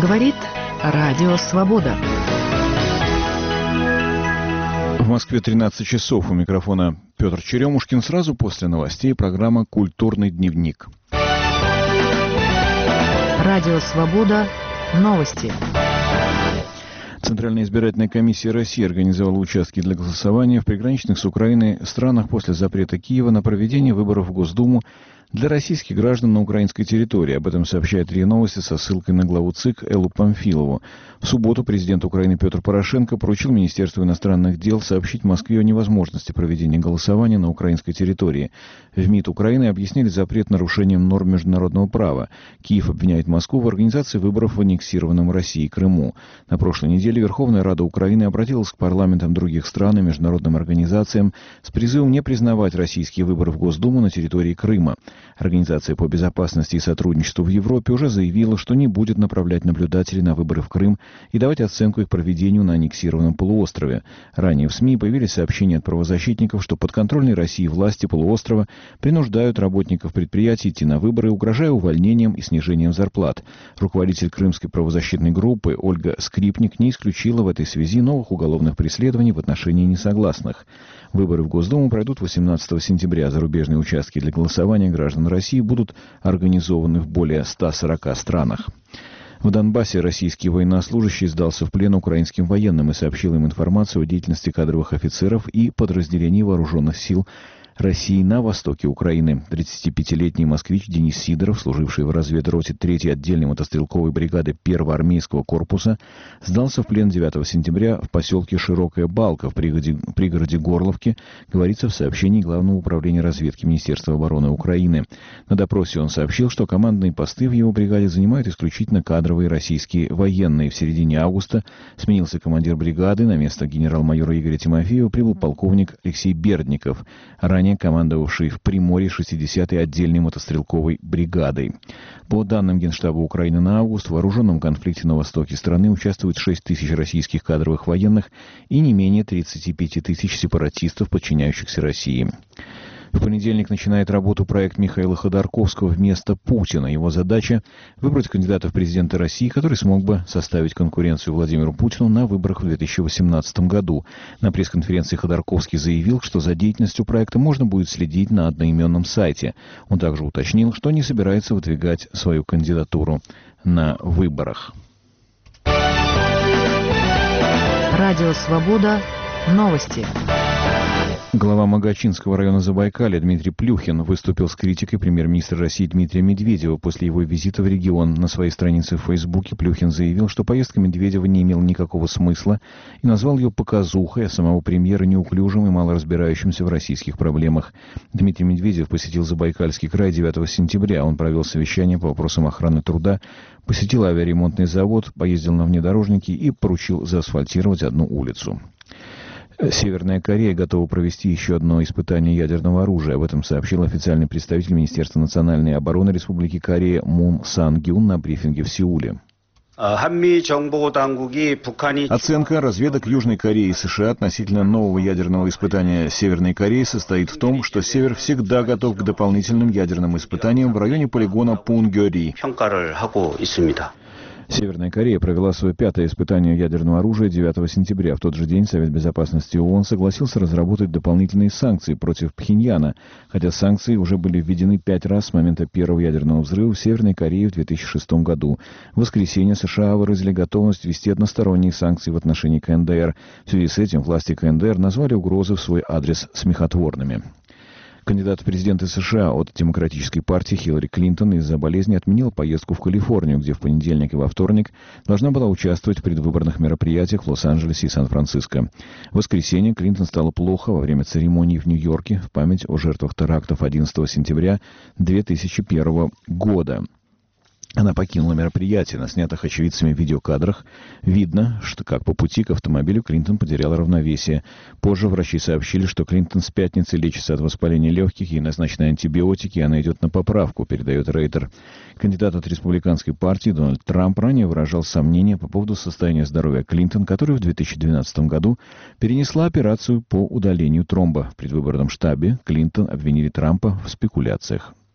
Говорит Радио Свобода. В Москве 13 часов. У микрофона Петр Черемушкин. Сразу после новостей программа «Культурный дневник». Радио Свобода. Новости. Центральная избирательная комиссия России организовала участки для голосования в приграничных с Украиной странах после запрета Киева на проведение выборов в Госдуму для российских граждан на украинской территории. Об этом сообщает РИА Новости со ссылкой на главу ЦИК Эллу Памфилову. В субботу президент Украины Петр Порошенко поручил Министерству иностранных дел сообщить Москве о невозможности проведения голосования на украинской территории. В МИД Украины объяснили запрет нарушением норм международного права. Киев обвиняет Москву в организации выборов в аннексированном Россией Крыму. На прошлой неделе Верховная Рада Украины обратилась к парламентам других стран и международным организациям с призывом не признавать российские выборы в Госдуму на территории Крыма. Организация по безопасности и сотрудничеству в Европе уже заявила, что не будет направлять наблюдателей на выборы в Крым и давать оценку их проведению на аннексированном полуострове. Ранее в СМИ появились сообщения от правозащитников, что подконтрольные России власти полуострова принуждают работников предприятий идти на выборы, угрожая увольнением и снижением зарплат. Руководитель крымской правозащитной группы Ольга Скрипник не исключила в этой связи новых уголовных преследований в отношении несогласных. Выборы в Госдуму пройдут 18 сентября. Зарубежные участки для голосования граждан России будут организованы в более 140 странах. В Донбассе российский военнослужащий сдался в плен украинским военным и сообщил им информацию о деятельности кадровых офицеров и подразделений вооруженных сил России на востоке Украины. 35-летний москвич Денис Сидоров, служивший в разведроте 3-й отдельной мотострелковой бригады 1-го армейского корпуса, сдался в плен 9 сентября в поселке Широкая Балка в пригороде Горловки, говорится в сообщении Главного управления разведки Министерства обороны Украины. На допросе он сообщил, что командные посты в его бригаде занимают исключительно кадровые российские военные. В середине августа сменился командир бригады, на место генерал-майора Игоря Тимофеева прибыл полковник Алексей Бердников, ранее командовавший в Приморье 60-й отдельной мотострелковой бригадой. По данным Генштаба Украины на август, в вооруженном конфликте на востоке страны участвует 6 тысяч российских кадровых военных и не менее 35 тысяч сепаратистов, подчиняющихся России. В понедельник начинает работу проект Михаила Ходорковского «Вместо Путина». Его задача – выбрать кандидата в президенты России, который смог бы составить конкуренцию Владимиру Путину на выборах в 2018 году. На пресс-конференции Ходорковский заявил, что за деятельностью проекта можно будет следить на одноименном сайте. Он также уточнил, что не собирается выдвигать свою кандидатуру на выборах. Радио Свобода. Новости. Глава Магачинского района Забайкалья Дмитрий Плюхин выступил с критикой премьер-министра России Дмитрия Медведева после его визита в регион. На своей странице в Фейсбуке Плюхин заявил, что поездка Медведева не имела никакого смысла и назвал ее показухой, а самого премьера неуклюжим и мало разбирающимся в российских проблемах. Дмитрий Медведев посетил Забайкальский край 9 сентября. Он провел совещание по вопросам охраны труда, посетил авиаремонтный завод, поездил на внедорожнике и поручил заасфальтировать одну улицу. Северная Корея готова провести еще одно испытание ядерного оружия. Об этом сообщил официальный представитель Министерства национальной обороны Республики Корея Мун Сан-гюн на брифинге в Сеуле. Оценка разведок Южной Кореи и США относительно нового ядерного испытания Северной Кореи состоит в том, что Север всегда готов к дополнительным ядерным испытаниям в районе полигона Пунгёри. Северная Корея провела свое 5-е испытание ядерного оружия 9 сентября. В тот же день Совет Безопасности ООН согласился разработать дополнительные санкции против Пхеньяна, хотя санкции уже были введены 5 раз с момента первого ядерного взрыва в Северной Корее в 2006 году. В воскресенье США выразили готовность ввести односторонние санкции в отношении КНДР. В связи с этим власти КНДР назвали угрозы в свой адрес смехотворными. Кандидат в президенты США от Демократической партии Хиллари Клинтон из-за болезни отменил поездку в Калифорнию, где в понедельник и во вторник должна была участвовать в предвыборных мероприятиях в Лос-Анджелесе и Сан-Франциско. В воскресенье Клинтон стало плохо во время церемонии в Нью-Йорке в память о жертвах терактов 11 сентября 2001 года. Она покинула мероприятие. На снятых очевидцами видеокадрах видно, что как по пути к автомобилю Клинтон потеряла равновесие. Позже врачи сообщили, что Клинтон с пятницы лечится от воспаления легких, ей назначены антибиотики, и она идет на поправку, передает Рейтер. Кандидат от республиканской партии Дональд Трамп ранее выражал сомнения по поводу состояния здоровья Клинтон, которая в 2012 году перенесла операцию по удалению тромба. В предвыборном штабе Клинтон обвинили Трампа в спекуляциях.